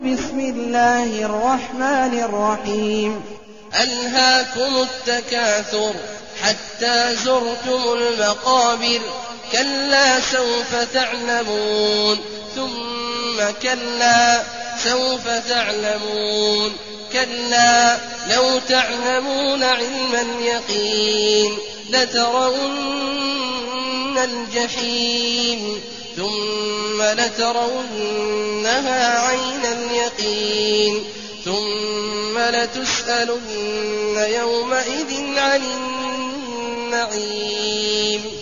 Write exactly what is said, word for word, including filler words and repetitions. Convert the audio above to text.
بسم الله الرحمن الرحيم ألهاكم التكاثر حتى زرتم المقابر كلا سوف تعلمون ثم كلا سوف تعلمون كلا لو تعلمون علم اليقين لترون الجحيم ثم لترونها عين اليقين ثم لتسألن يومئذ عن النعيم